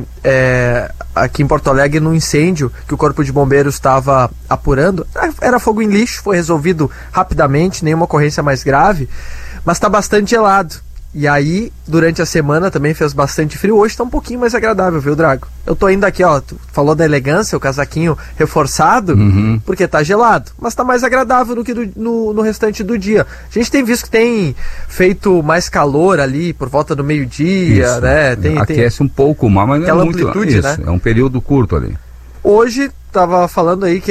aqui em Porto Alegre num incêndio que o Corpo de Bombeiros estava apurando. Era fogo em lixo, foi resolvido rapidamente, nenhuma ocorrência mais grave, mas está bastante gelado. E aí, durante a semana também fez bastante frio. Hoje está um pouquinho mais agradável, viu, Drago? Eu tô indo aqui, ó, tu falou da elegância, o casaquinho reforçado, porque tá gelado, mas tá mais agradável do que no restante do dia. A gente tem visto que tem feito mais calor ali por volta do meio-dia, isso, né? Aquece um pouco, mas não é muito, amplitude, isso, né? É um período curto ali. Hoje estava falando aí que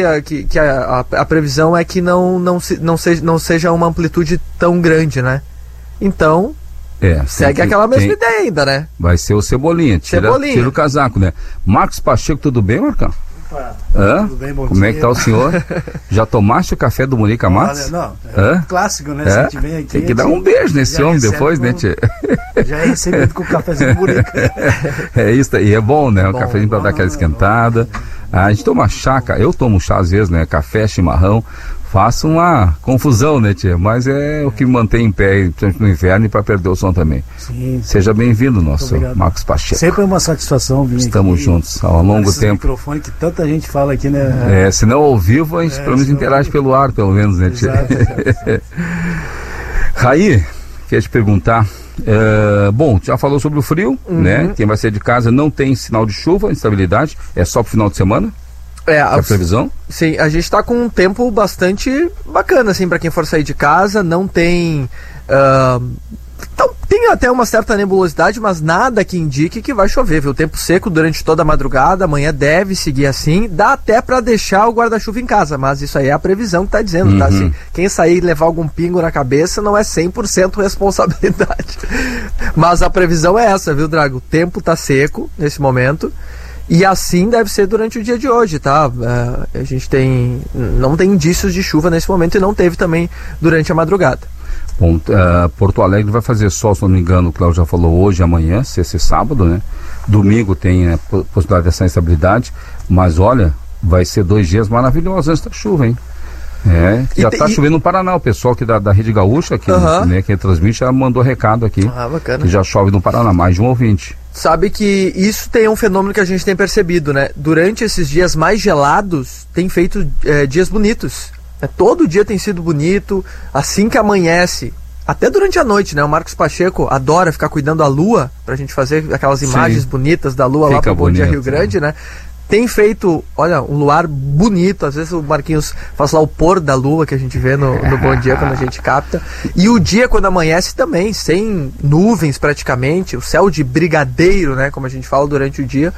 a previsão é que não seja uma amplitude tão grande, né? Então segue aquela mesma ideia ainda, né? Vai ser o Cebolinha, tira o casaco, né? Marcos Pacheco, tudo bem, Marcão? Tudo bem, bom Como dia. É que tá o senhor? Já tomaste o café do Munique Matos? Olha, não, clássico, né? Se a gente vem aqui, tem que dar um beijo nesse homem depois, né, tia? Já é recebido com o cafezinho do Munique. É isso, e é bom, né? O cafezinho para dar aquela esquentada. A gente toma chá, eu tomo chá às vezes, né? Café, chimarrão. Faço uma confusão, né, tia? Mas é o que me mantém em pé, principalmente no inverno, e para perder o som também. Sim. Seja bem-vindo, nosso Marcos Pacheco. Sempre é uma satisfação vir Estamos aqui, juntos há um longo tempo. Microfone que tanta gente fala aqui, né? Se não ao vivo, a gente pelo menos interage pelo ar, pelo menos, né, tia? Exato. Raí, queria te perguntar. Bom, já falou sobre o frio, né? Quem vai sair de casa não tem sinal de chuva, instabilidade, é só pro final de semana? A previsão? Sim, a gente tá com um tempo bastante bacana, assim, para quem for sair de casa. Não tem... tem até uma certa nebulosidade, mas nada que indique que vai chover, viu? Tempo seco durante toda a madrugada, amanhã deve seguir assim. Dá até para deixar o guarda-chuva em casa, mas isso aí é a previsão que tá dizendo, tá? Assim, quem sair e levar algum pingo na cabeça não é 100% responsabilidade. Mas a previsão é essa, viu, Drago? O tempo tá seco nesse momento. E assim deve ser durante o dia de hoje, tá? A gente não tem indícios de chuva nesse momento e não teve também durante a madrugada. Bom, Porto Alegre vai fazer sol, se não me engano, o Cláudio já falou hoje, amanhã, sexta e sábado, né? Domingo tem possibilidade dessa instabilidade, mas olha, vai ser 2 dias maravilhosos antes da chuva, hein? Já está chovendo no Paraná, o pessoal aqui da Rede Gaúcha, que, né, quem transmite, já mandou recado aqui, que já chove no Paraná, mais de um ouvinte. Sabe que isso tem um fenômeno que a gente tem percebido, né? Durante esses dias mais gelados, tem feito dias bonitos. Todo dia tem sido bonito, assim que amanhece, até durante a noite, né? O Marcos Pacheco adora ficar cuidando da lua, pra gente fazer aquelas imagens bonitas da lua. Fica lá pro Bom Dia Rio Grande, né? Tem feito, olha, um luar bonito. Às vezes o Marquinhos faz lá o pôr da lua que a gente vê no Bom Dia, quando a gente capta. E o dia quando amanhece também, sem nuvens praticamente, o céu de brigadeiro, né, como a gente fala durante o dia.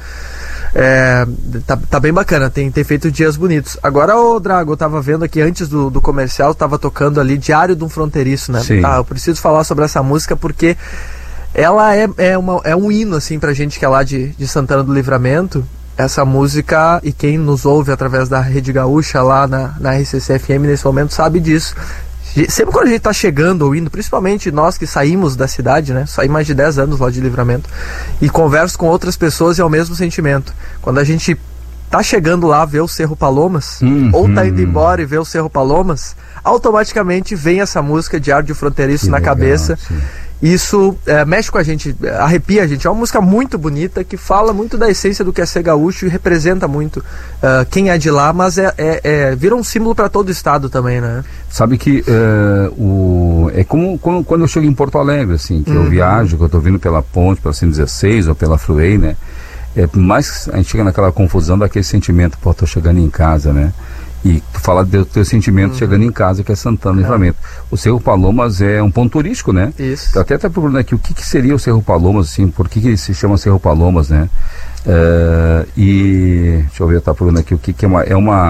Tá bem bacana, tem feito dias bonitos. Agora, o Drago, eu tava vendo aqui antes do comercial, tava tocando ali Diário de um Fronteiriço, né? Eu preciso falar sobre essa música porque ela é um hino, assim, pra gente que é lá de Santana do Livramento. Essa música, e quem nos ouve através da Rede Gaúcha lá na RCC-FM nesse momento sabe disso. Sempre quando a gente tá chegando ou indo, principalmente nós que saímos da cidade, né? Saí mais de 10 anos lá de Livramento, e converso com outras pessoas e é o mesmo sentimento. Quando a gente tá chegando lá, vê o Cerro Palomas, ou tá indo embora e vê o Cerro Palomas, automaticamente vem essa música Diário de um Fronteiriço na cabeça. Sim. Isso mexe com a gente, arrepia a gente. É uma música muito bonita, que fala muito da essência do que é ser gaúcho e representa muito quem é de lá, mas vira um símbolo para todo o estado também, né? Sabe que é como quando eu chego em Porto Alegre, assim, que eu viajo, que eu tô vindo pela ponte, pela 116 ou pela Freeway, né? Mas a gente chega naquela confusão daquele sentimento, pô, tô chegando em casa, né? E tu fala do teu sentimento chegando em casa, que é Santana do Livramento. O Cerro Palomas é um ponto turístico, né? Isso. Eu até procurando aqui o que seria o Cerro Palomas, assim, por que ele se chama Cerro Palomas, né? E deixa eu ver, eu tava procurando aqui o que é uma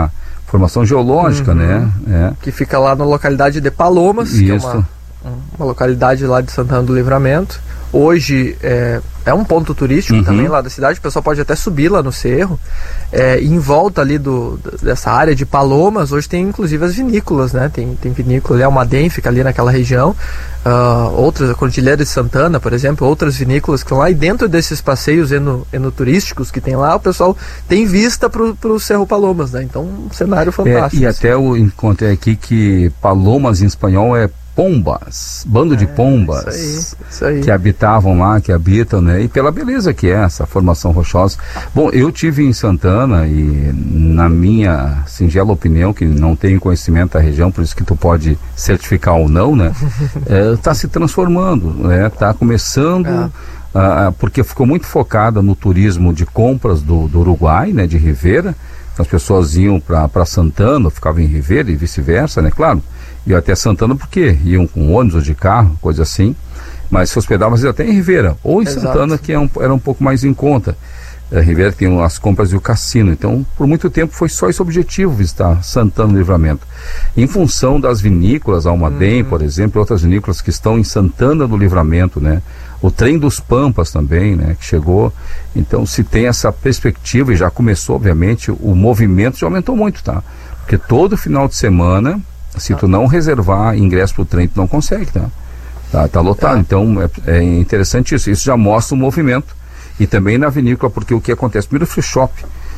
formação geológica, né? Que fica lá na localidade de Palomas, que é uma localidade lá de Santana do Livramento. Hoje é um ponto turístico também lá da cidade, o pessoal pode até subir lá no cerro. E em volta ali dessa área de Palomas, hoje tem inclusive as vinícolas, né? Tem vinícola ali, a Almaden fica ali naquela região, outras, a Cordilheira de Santana, por exemplo, outras vinícolas que estão lá, e dentro desses passeios enoturísticos que tem lá, o pessoal tem vista pro Cerro Palomas, né? Então, um cenário fantástico. E até eu encontrei aqui que Palomas em espanhol é pombas, bando de pombas, isso aí. Que habitavam lá, que habitam, né? E pela beleza que é essa formação rochosa. Bom, eu tive em Santana e, na minha singela opinião, que não tenho conhecimento da região, por isso que tu pode certificar ou não, né? Está se transformando, né? Está começando, porque ficou muito focada no turismo de compras do Uruguai, né? De Rivera. As pessoas iam para Santana, ficavam em Rivera e vice-versa, né? Claro. Iam até Santana porque iam com ônibus ou de carro, coisa assim, mas se hospedavam às vezes até em Rivera, ou em Santana, que era um pouco mais em conta. Rivera tem as compras e o cassino, então por muito tempo foi só esse objetivo, visitar Santana do Livramento. Em função das vinícolas, a Almaden, por exemplo, outras vinícolas que estão em Santana do Livramento, né? O Trem dos Pampas também, né? Que chegou, então se tem essa perspectiva, e já começou obviamente, o movimento já aumentou muito, tá? Porque todo final de semana, se tu não reservar ingresso pro trem, tu não consegue, tá lotado. Então é interessante isso já mostra o movimento. E também na vinícola, porque o que acontece, primeiro, free shop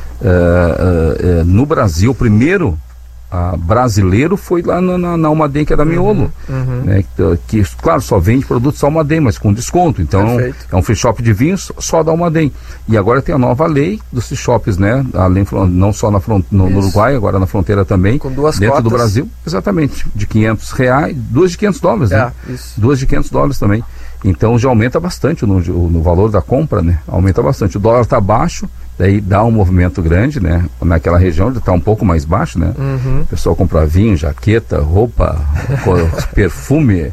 no Brasil, primeiro brasileiro foi lá na Almaden, que é da Miolo, né, que claro, só vende produtos Almaden, mas com desconto. Então é um free shop de vinhos só da Almaden. E agora tem a nova lei dos free shops, né, além, não só no Uruguai, agora na fronteira também, com duas dentro cotas do Brasil, exatamente, de R$500, duas de $500, né? Duas de $500 também. Então já aumenta bastante no valor da compra, né? Aumenta bastante. O dólar está baixo, daí dá um movimento grande, né? Naquela região está um pouco mais baixo, né? O pessoal compra vinho, jaqueta, roupa, perfume,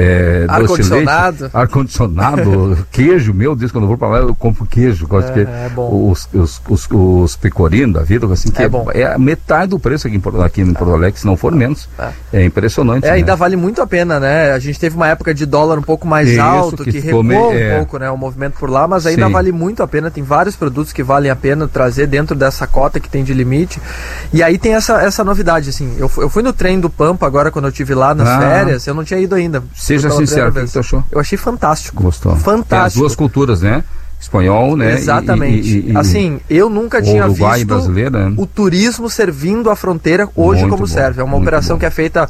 ar-condicionado, queijo. Meu Deus, quando eu vou para lá eu compro queijo. Gosto de os pecorinos da vida, assim, que é metade do preço aqui em Porto Alegre, se não for menos. É impressionante. Né? Ainda vale muito a pena, né? A gente teve uma época de dólar um pouco mais alto, que recuou um pouco, né? O movimento por lá, mas ainda vale muito a pena. Tem vários produtos que valem a pena trazer dentro dessa cota que tem de limite. E aí tem essa novidade, assim. Eu fui no Trem do Pampa agora, quando eu estive lá nas férias, eu não tinha ido ainda. Seja sincero, o que você achou? Eu achei fantástico. Gostou? Fantástico. Tem as duas culturas, né? Espanhol, né? Exatamente. Assim, eu nunca tinha Uruguai visto brasileira, né? o turismo servindo a fronteira hoje muito como bom, serve. É uma operação que é feita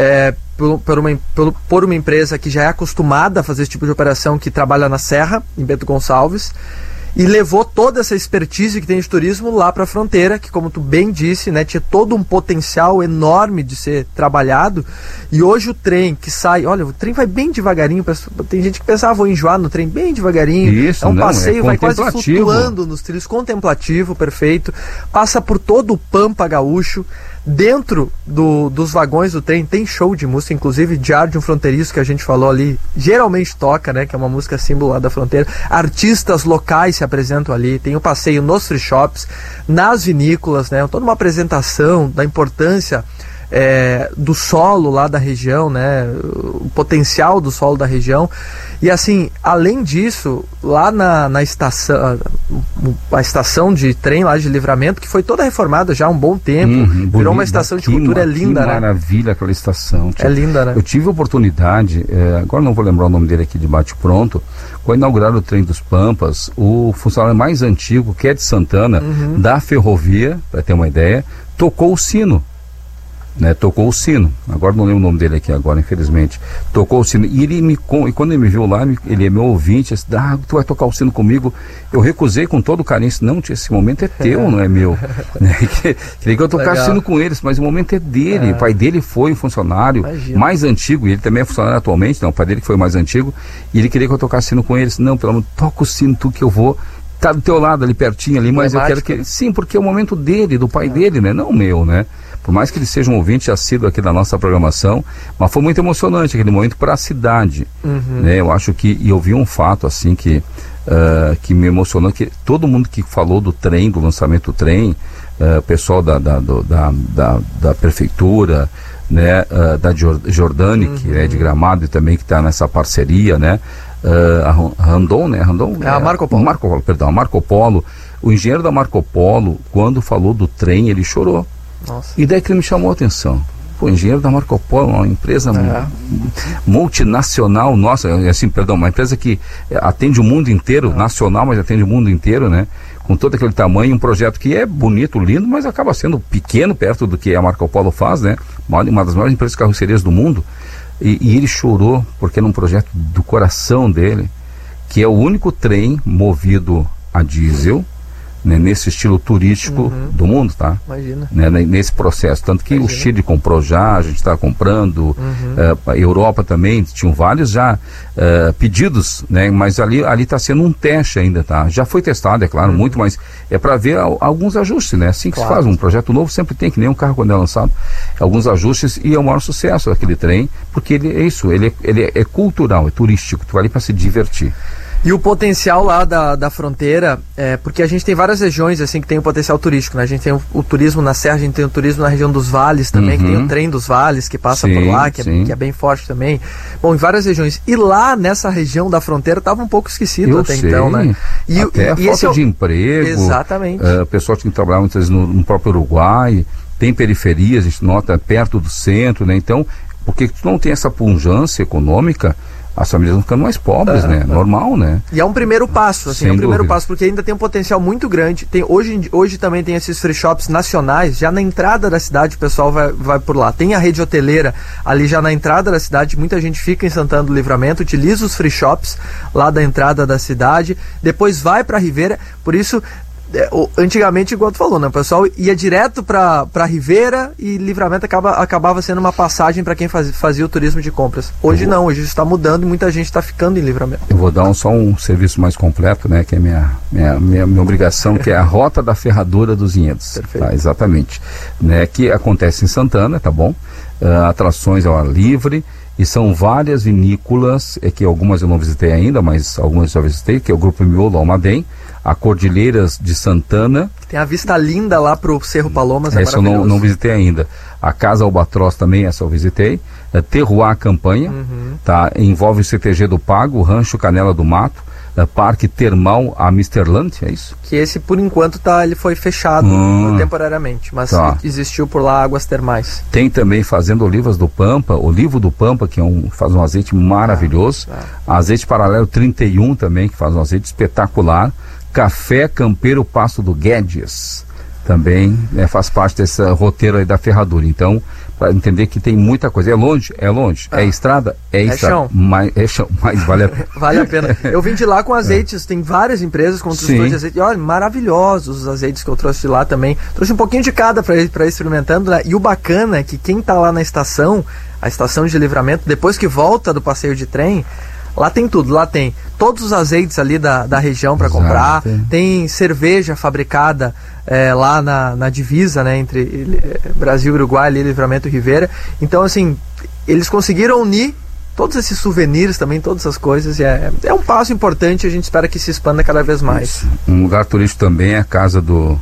por uma empresa que já é acostumada a fazer esse tipo de operação, que trabalha na Serra, em Bento Gonçalves, e levou toda essa expertise que tem de turismo lá para a fronteira, que, como tu bem disse, né, tinha todo um potencial enorme de ser trabalhado. E hoje o trem que sai, olha, o trem vai bem devagarinho, tem gente que pensava, vou enjoar no trem bem devagarinho. Isso, é um passeio, vai quase flutuando nos trilhos, contemplativo, perfeito, passa por todo o Pampa gaúcho. Dentro dos vagões do trem tem show de música, inclusive Diário de um Fronteiriço, que a gente falou ali, geralmente toca, né, que é uma música símbolo lá da fronteira. Artistas locais se apresentam ali, tem o passeio nos free shops, nas vinícolas, né, toda uma apresentação da importância do solo lá da região, né, o potencial do solo da região. E assim, além disso, lá na estação, a estação de trem lá de Livramento, que foi toda reformada já há um bom tempo, virou uma estação de cultura, é linda, né? Maravilha aquela estação. É linda, né? Eu tive a oportunidade, agora não vou lembrar o nome dele aqui de bate-pronto, quando inauguraram o Trem dos Pampas, o funcionário mais antigo, que é de Santana, da ferrovia, para ter uma ideia, tocou o sino. Né, tocou o sino, agora não lembro o nome dele aqui agora, infelizmente. Tocou o sino, e e quando ele me viu lá, ele é meu ouvinte, disse, tu vai tocar o sino comigo? Eu recusei com todo o carinho, disse, não, esse momento é teu, não é meu. Né, queria que eu tocasse o sino com eles, mas o momento é dele. O pai dele foi um funcionário mais antigo, e ele também é funcionário atualmente, não, o pai dele que foi mais antigo, e ele queria que eu tocasse sino com eles. Não, pelo amor, toca o sino tu, que eu vou tá do teu lado ali pertinho ali, mas eu quero que... Sim, porque é o momento dele, do pai dele, né? Não o meu, né? por mais que ele seja um ouvinte assíduo aqui da nossa programação, mas foi muito emocionante aquele momento para a cidade, né? Eu acho que, e eu vi um fato assim que me emocionou, que todo mundo que falou do trem, do lançamento do trem, pessoal da prefeitura, né, da Jordânia, que é de Gramado e também que está nessa parceria, né, a Randon, né, a Marco Polo. A Marco Polo, o engenheiro da Marco Polo, quando falou do trem, ele chorou. Nossa. E daí que ele me chamou a atenção. O engenheiro da Marco Polo, uma empresa multinacional, uma empresa que atende o mundo inteiro, nacional, mas atende o mundo inteiro, né? Com todo aquele tamanho, um projeto que é bonito, lindo, mas acaba sendo pequeno perto do que a Marco Polo faz, né? Uma das maiores empresas de carrocerias do mundo. E ele chorou, porque era um projeto do coração dele, que é o único trem movido a diesel, né, nesse estilo turístico do mundo, tá? Imagina. Né, nesse processo, tanto que o Chile comprou já, a gente está comprando, a Europa também, tinham vários já pedidos, né, mas ali está sendo um teste ainda, tá? Já foi testado, é claro, muito, mas é para ver alguns ajustes, né? Assim que se faz um projeto novo, sempre tem, que nem um carro quando é lançado, alguns ajustes, e é o maior sucesso daquele trem, porque ele é cultural, é turístico, tu vai ali para se divertir. E o potencial lá da fronteira, porque a gente tem várias regiões assim que tem o potencial turístico, né? A gente tem o turismo na Serra, a gente tem o turismo na região dos vales também, que tem o trem dos vales que passa por lá, que é bem forte também. Bom, em várias regiões. E lá nessa região da fronteira estava um pouco esquecido então, né? Até a falta de emprego. Exatamente. O pessoal tinha que trabalhar muitas vezes no próprio Uruguai, tem periferias, a gente nota perto do centro, né? Então, porque tu não tem essa pujança econômica, as famílias vão ficando mais pobres, né? Normal, né? E é um primeiro passo, assim, passo, porque ainda tem um potencial muito grande. Hoje também tem esses free shops nacionais, já na entrada da cidade o pessoal vai por lá. Tem a rede hoteleira ali já na entrada da cidade, muita gente fica em Santana do Livramento, utiliza os free shops lá da entrada da cidade, depois vai para Ribeira, por isso... antigamente, igual tu falou, né? O pessoal ia direto para Ribeira e Livramento acabava sendo uma passagem para quem fazia o turismo de compras. Hoje não, hoje está mudando e muita gente está ficando em Livramento. Eu vou dar só um serviço mais completo, né? Que é minha obrigação, que é a Rota da Ferradura dos Vinhedos. Tá, exatamente. Né, que acontece em Santana, tá bom? Atrações ao ar livre. E são várias vinícolas, que algumas eu não visitei ainda, mas algumas eu já visitei, que é o Grupo Miolo Almaden, a Cordilheiras de Santana. Tem a vista linda lá pro Cerro Palomas, essa eu não visitei ainda. A Casa Albatroz também, essa eu visitei. Terroir Campanha, tá? Envolve o CTG do Pago, o Rancho Canela do Mato, Parque Termal Amsterland, é isso? Que esse, por enquanto, ele foi fechado temporariamente, mas existiu por lá águas termais. Tem também Fazenda Olivas do Pampa, Olivo do Pampa, que faz um azeite maravilhoso. Azeite Paralelo 31 também, que faz um azeite espetacular. Café Campeiro Passo do Guedes também faz parte desse roteiro aí da ferradura. Então, para entender que tem muita coisa. É longe? É estrada? É estrada. Chão. Mas vale a pena. Vale a pena. Eu vim de lá com azeites, tem várias empresas com construtores de azeite. Olha, maravilhosos os azeites que eu trouxe de lá também. Trouxe um pouquinho de cada para ir experimentando, né? E o bacana é que quem tá lá na estação, a estação de Livramento, depois que volta do passeio de trem, lá tem tudo, lá tem todos os azeites ali da região para comprar, tem cerveja fabricada lá na divisa, né, entre Brasil e Uruguai, ali, Livramento e Ribeira. Então, assim, eles conseguiram unir todos esses souvenirs também, todas essas coisas, e é um passo importante, a gente espera que se expanda cada vez mais. Isso. Um lugar turístico também é a casa do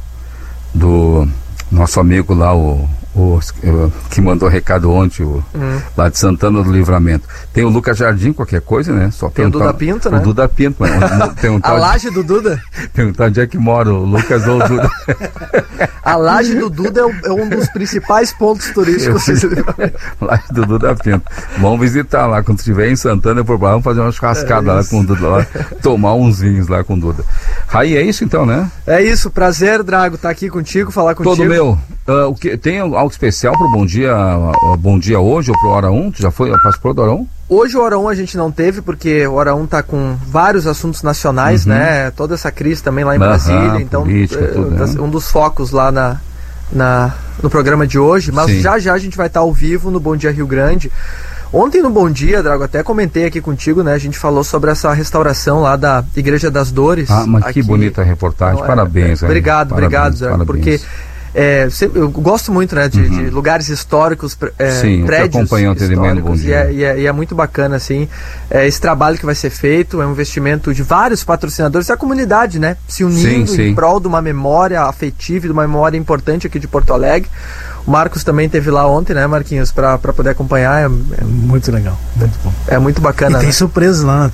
nosso amigo lá, que mandou recado ontem, lá de Santana do Livramento. Tem o Lucas Jardim, qualquer coisa, né? Só tem o Duda Pinto, né? O Duda Pinto, tem a laje do Duda? Perguntar onde é que mora o Lucas ou o Duda. A laje do Duda é um dos principais pontos turísticos. Laje do Duda Pinto. Vamos visitar lá, quando estiver em Santana, vamos fazer uma churrascada lá com o Duda, lá, tomar uns vinhos lá com o Duda. Raí, é isso então, né? É isso, prazer, Drago, estar aqui contigo, falar contigo. Todo meu. Tem algo especial pro Bom Dia hoje ou pro Hora 1? Tu já participou do Hora 1? Hoje o Hora 1 a gente não teve, porque o Hora 1 tá com vários assuntos nacionais, né? Toda essa crise também lá em Brasília, então tudo, um dos focos lá no programa de hoje, mas já a gente vai estar ao vivo no Bom Dia Rio Grande. Ontem no Bom Dia, Drago, até comentei aqui contigo, né? A gente falou sobre essa restauração lá da Igreja das Dores. Mas que bonita reportagem, parabéns. Obrigado, Drago, porque eu gosto muito, né, de lugares históricos, Sim, prédios históricos, e é muito bacana, assim, esse trabalho que vai ser feito, é um investimento de vários patrocinadores e a comunidade, né, se unindo em prol de uma memória afetiva, de uma memória importante aqui de Porto Alegre. O Marcos também esteve lá ontem, né, Marquinhos, para poder acompanhar. Muito legal, muito bom. É muito bacana. E tem surpresas lá,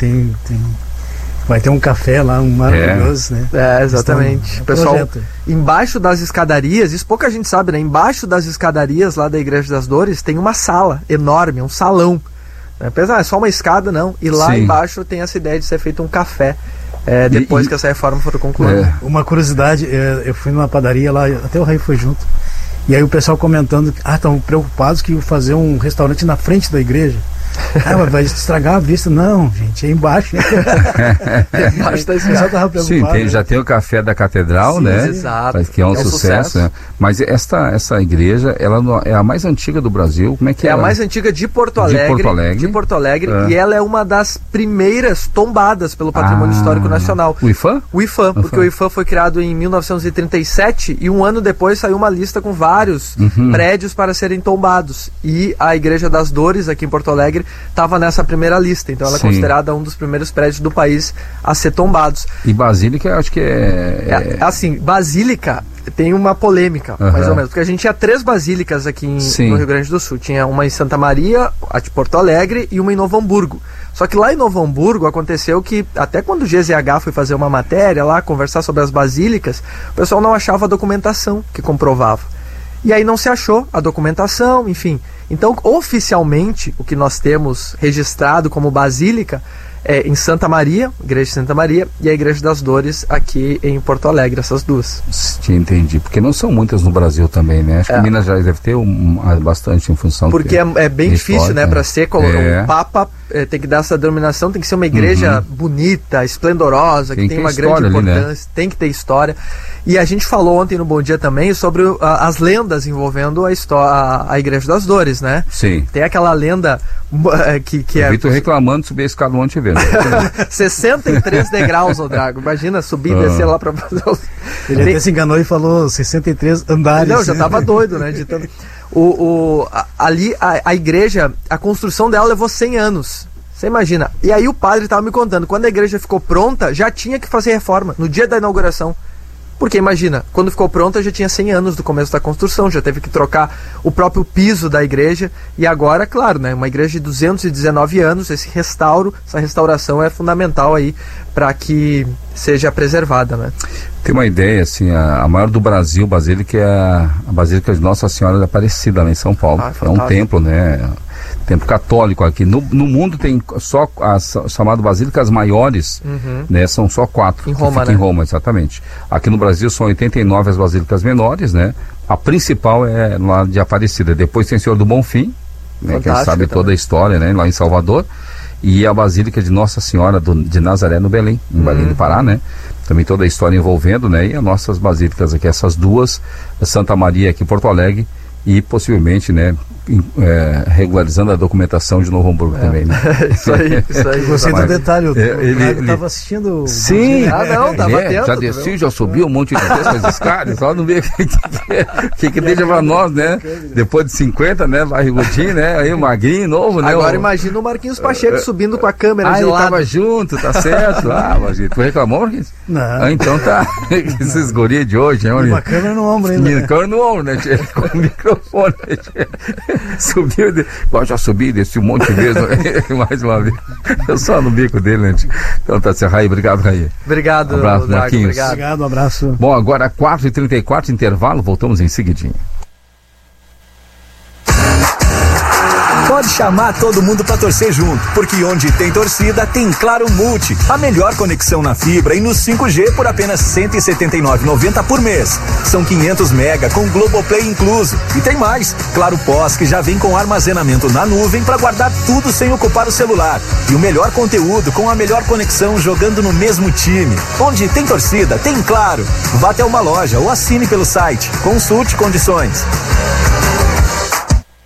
vai ter um café lá, um maravilhoso, né? Exatamente. Pessoal, embaixo das escadarias, isso pouca gente sabe, né? Embaixo das escadarias lá da Igreja das Dores tem uma sala enorme, um salão. Apesar, é só uma escada, não. E lá embaixo tem essa ideia de ser feito um café. Depois que essa reforma for concluída. Uma curiosidade, eu fui numa padaria lá, até o Raí foi junto. E aí o pessoal comentando, estão preocupados que iam fazer um restaurante na frente da igreja. Mas vai estragar a vista. Não, gente, é embaixo. Embaixo da escada. Sim, já tem o café da catedral, né? Exato. Que é um sucesso. Né? Mas essa igreja, ela é a mais antiga do Brasil. Como é que é? É a mais antiga de Porto Alegre. De Porto Alegre. E ela é uma das primeiras tombadas pelo Patrimônio Histórico Nacional. O IFAM? O IFAM, porque o IFAM foi criado em 1937 e um ano depois saiu uma lista com vários prédios para serem tombados. E a Igreja das Dores, aqui em Porto Alegre, estava nessa primeira lista, então ela é considerada um dos primeiros prédios do país a ser tombados. E Basílica, eu acho que assim, Basílica tem uma polêmica, mais ou menos, porque a gente tinha 3 basílicas aqui no Rio Grande do Sul. Tinha uma em Santa Maria, a de Porto Alegre, e uma em Novo Hamburgo. Só que lá em Novo Hamburgo aconteceu que, até quando o GZH foi fazer uma matéria lá, conversar sobre as basílicas, o pessoal não achava a documentação que comprovava. E aí não se achou a documentação, enfim. Então, oficialmente, o que nós temos registrado como basílica é em Santa Maria, Igreja de Santa Maria, e a Igreja das Dores aqui em Porto Alegre, essas duas. Entendi, porque não são muitas no Brasil também, né? Acho que Minas Gerais deve ter bastante em função... Porque é bem difícil, né? Para ser como um Papa, tem que dar essa denominação, tem que ser uma igreja bonita, esplendorosa, que tem uma grande importância, ali, né? Tem que ter história. E a gente falou ontem no Bom Dia também sobre as lendas envolvendo a Igreja das Dores, né? Sim. Tem aquela lenda que é... Vitor reclamando de subir a escada ontem vendo. 63 degraus, o Drago. Imagina subir e descer lá para fazer os... Ele até se enganou e falou 63 andares. Não, já tava doido, né? De tanto... Ali, a igreja, a construção dela levou 100 anos. Você imagina. E aí o padre estava me contando, quando a igreja ficou pronta, já tinha que fazer reforma, no dia da inauguração. Porque imagina, quando ficou pronta já tinha 100 anos do começo da construção, já teve que trocar o próprio piso da igreja. E agora, claro, né, uma igreja de 219 anos, essa restauração é fundamental aí para que seja preservada, né? Tem uma ideia, assim, a maior do Brasil, Basílica, é a Basílica de Nossa Senhora da Aparecida, lá em São Paulo. É um templo, né? Templo católico aqui. No mundo tem só as chamadas basílicas maiores, né? São só 4. Em Roma, né? Em Roma, exatamente. Aqui no Brasil são 89 as basílicas menores, né? A principal é lá de Aparecida. Depois tem o Senhor do Bonfim, né? Que a gente sabe toda a história, né? Lá em Salvador. E a Basílica de Nossa Senhora de Nazaré no Belém, em Belém do Pará, né? Também toda a história envolvendo, né? E as nossas basílicas aqui, essas duas, Santa Maria aqui em Porto Alegre e possivelmente, né, regularizando a documentação de Novo Hamburgo também, né? Isso aí. Gostei do detalhe, ele estava assistindo... Sim! Tava dentro. Já desci, já subiu um monte de vezes as escadas, só não vê o que deixa pra nós, né? Depois de 50, né, barrigudinho, né, aí magrinho, novo, né? Agora imagina o Marquinhos Pacheco subindo com a câmera de ele lado. tava junto, tá certo. Marquinhos, tu reclamou, Marquinhos? Não. Então tá, esses guris de hoje, hein? Uma câmera no ombro ainda. Uma câmera no ombro, né? Com o microfone, subiu, já subi, desci um monte de vezes, mais uma vez. Eu só no bico dele, né? Então tá, Raí, obrigado, Raí. Obrigado, abraço, Marquinhos. Obrigado, um abraço. Bom, agora 4h34, intervalo, voltamos em seguidinho. Pode chamar todo mundo pra torcer junto, porque onde tem torcida, tem Claro Multi. A melhor conexão na fibra e no 5G por apenas R$ 179,90 por mês. São 500 mega com Globoplay incluso. E tem mais, Claro Pós, que já vem com armazenamento na nuvem para guardar tudo sem ocupar o celular. E o melhor conteúdo com a melhor conexão jogando no mesmo time. Onde tem torcida, tem Claro. Vá até uma loja ou assine pelo site. Consulte condições.